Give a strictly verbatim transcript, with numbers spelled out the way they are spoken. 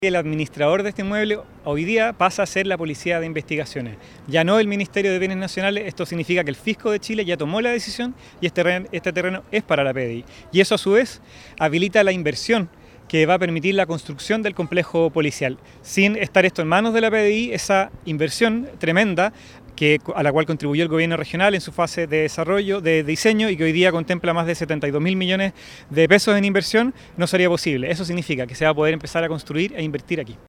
El administrador de este inmueble hoy día pasa a ser la Policía de Investigaciones, ya no el Ministerio de Bienes Nacionales. Esto significa que el Fisco de Chile ya tomó la decisión y este terreno, este terreno es para la P D I. Y eso a su vez habilita la inversión que va a permitir la construcción del complejo policial. Sin estar esto en manos de la P D I, esa inversión tremenda que, a la cual contribuyó el gobierno regional en su fase de desarrollo, de diseño, y que hoy día contempla más de setenta y dos mil millones de pesos en inversión, no sería posible. Eso significa que se va a poder empezar a construir e invertir aquí.